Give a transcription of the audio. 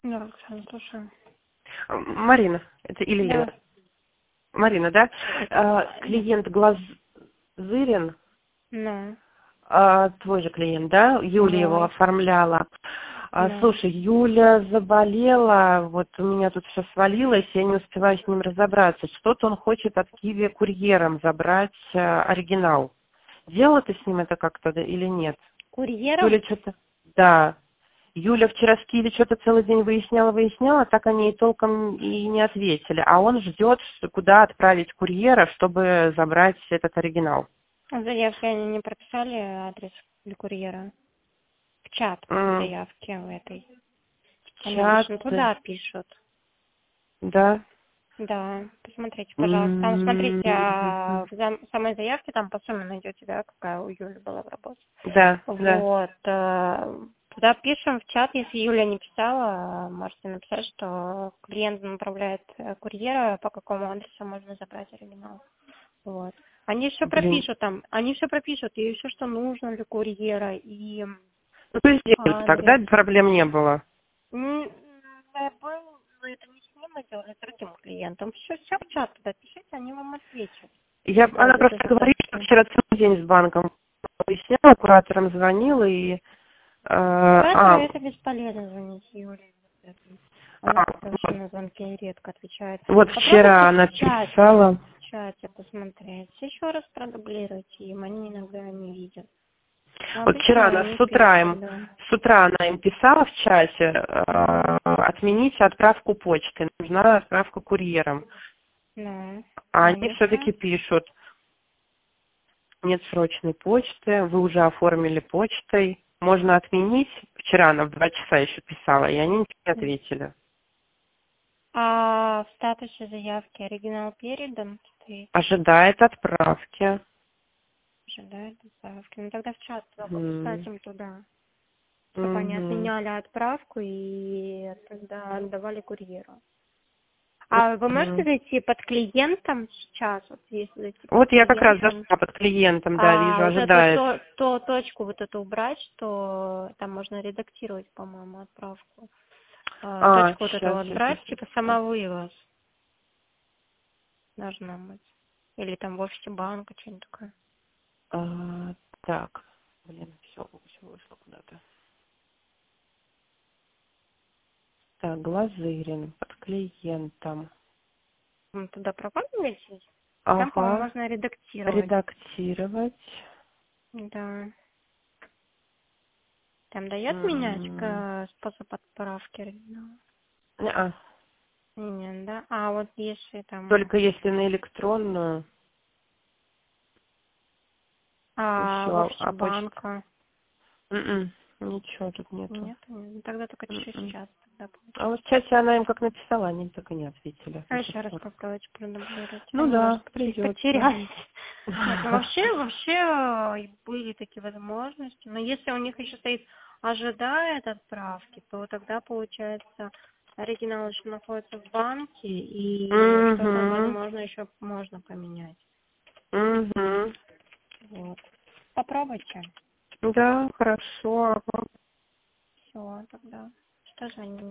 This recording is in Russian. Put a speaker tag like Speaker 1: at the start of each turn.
Speaker 1: Да, Оксана, слушаю.
Speaker 2: Марина, это Илья.
Speaker 1: Да.
Speaker 2: Марина, да? Клиент Глазырин,
Speaker 1: Ну,
Speaker 2: твой же клиент, да? Юля его
Speaker 1: мой.
Speaker 2: оформляла.
Speaker 1: Да.
Speaker 2: Слушай, Юля заболела, вот у меня тут все свалилось, я не успеваю с ним разобраться. Что-то он хочет от Киви курьером забрать оригинал. Делала ты с ним это как-то или нет?
Speaker 1: Курьером?
Speaker 2: Юля что-то... Да. Юля вчера с Киви что-то целый день выясняла, так они и толком и не ответили. А он ждет, куда отправить курьера, чтобы забрать этот оригинал.
Speaker 1: В заявке они не прописали адрес для курьера? В чат
Speaker 2: М,
Speaker 1: заявки в этой. Они
Speaker 2: Чат,
Speaker 1: обычно туда пишут.
Speaker 2: да.
Speaker 1: Да, посмотрите, пожалуйста. Там, смотрите,
Speaker 2: М,
Speaker 1: в самой заявке там по сумме найдете, да, какая у Юли была в работе.
Speaker 2: Да, да.
Speaker 1: Вот. Туда пишем в чат, если Юля не писала, можете написать, что клиент направляет курьера, по какому адресу можно забрать оригинал. Вот. Они все
Speaker 2: Блин.
Speaker 1: пропишут там, они все пропишут, и все, что нужно для курьера, и
Speaker 2: Ну, то есть делали тогда
Speaker 1: адрес.
Speaker 2: проблем не было.
Speaker 1: Был, но это не с ним, мы делали с другим клиентом. Все в чат туда пишите, они вам ответят.
Speaker 2: Она
Speaker 1: Без
Speaker 2: просто говорит, что
Speaker 1: задержки.
Speaker 2: вчера целый день с банком выясняла, куратором звонила и...
Speaker 1: Куратору это бесполезно звонить Юле. Она вообще
Speaker 2: вот,
Speaker 1: на звонки редко отвечает.
Speaker 2: вот вчера
Speaker 1: Попробуйте
Speaker 2: она писала.
Speaker 1: в чате посмотреть. Еще раз продублируйте им, они иногда не видят. Но
Speaker 2: Вот вчера
Speaker 1: обычно
Speaker 2: она
Speaker 1: они
Speaker 2: с утра
Speaker 1: пишут,
Speaker 2: им,
Speaker 1: да.
Speaker 2: с утра она им писала в чате, отмените отправку почты, нужна отправка курьером.
Speaker 1: Ну,
Speaker 2: А они
Speaker 1: конечно.
Speaker 2: все-таки пишут, нет срочной почты, вы уже оформили почтой, можно отменить. Вчера она в 2 часа еще писала, и они ничего не ответили.
Speaker 1: А в статусе заявки оригинал передан стоит?
Speaker 2: Ожидает отправки.
Speaker 1: Ожидает отправки. Ну тогда в чат написать
Speaker 2: Мгм.
Speaker 1: им туда, чтобы они
Speaker 2: Мгм.
Speaker 1: отменяли отправку и тогда отдавали курьеру. А вы можете
Speaker 2: Мгм.
Speaker 1: зайти под клиентом сейчас, вот если зайти под
Speaker 2: Вот я как раз
Speaker 1: клиентом,
Speaker 2: зашла под клиентом, да, вижу,
Speaker 1: вот эту
Speaker 2: ожидает.
Speaker 1: точку вот эту убрать, что там можно редактировать, по-моему, отправку. Точку вот эту
Speaker 2: Сейчас
Speaker 1: вот
Speaker 2: я
Speaker 1: брать, типа
Speaker 2: посмотрю.
Speaker 1: самовывоз должна быть. Или там в офисе банка, что-нибудь такое.
Speaker 2: Так, блин, все вышло куда-то. Так, Глазырин под клиентом.
Speaker 1: Туда прокладываетесь? Там, по-моему,
Speaker 2: Ага,
Speaker 1: можно редактировать.
Speaker 2: редактировать.
Speaker 1: Да. Там дает менять
Speaker 2: М,
Speaker 1: способ отправки оригинала?
Speaker 2: неа.
Speaker 1: Нет, да? А вот если там...
Speaker 2: Только если на электронную,
Speaker 1: в
Speaker 2: все,
Speaker 1: офисе
Speaker 2: а почта.
Speaker 1: банка?
Speaker 2: Ничего тут нету.
Speaker 1: Нет? Ну, тогда только через
Speaker 2: М-м.
Speaker 1: час тогда
Speaker 2: А вот
Speaker 1: получается.
Speaker 2: в чате она им как написала, они так и не ответили
Speaker 1: А
Speaker 2: до
Speaker 1: еще
Speaker 2: сих
Speaker 1: раз
Speaker 2: пор.
Speaker 1: попробуйте продублировать.
Speaker 2: Ну
Speaker 1: Они, может,
Speaker 2: да, придется.
Speaker 1: потерялись. Вот. Но вообще были такие возможности. Но если у них еще стоит ожидает отправки, то тогда получается оригинал еще находится в банке и что-то,
Speaker 2: Угу.
Speaker 1: возможно, еще можно поменять.
Speaker 2: Угу.
Speaker 1: Вот. Попробуйте.
Speaker 2: Да, хорошо.
Speaker 1: Все, тогда. Что звоним?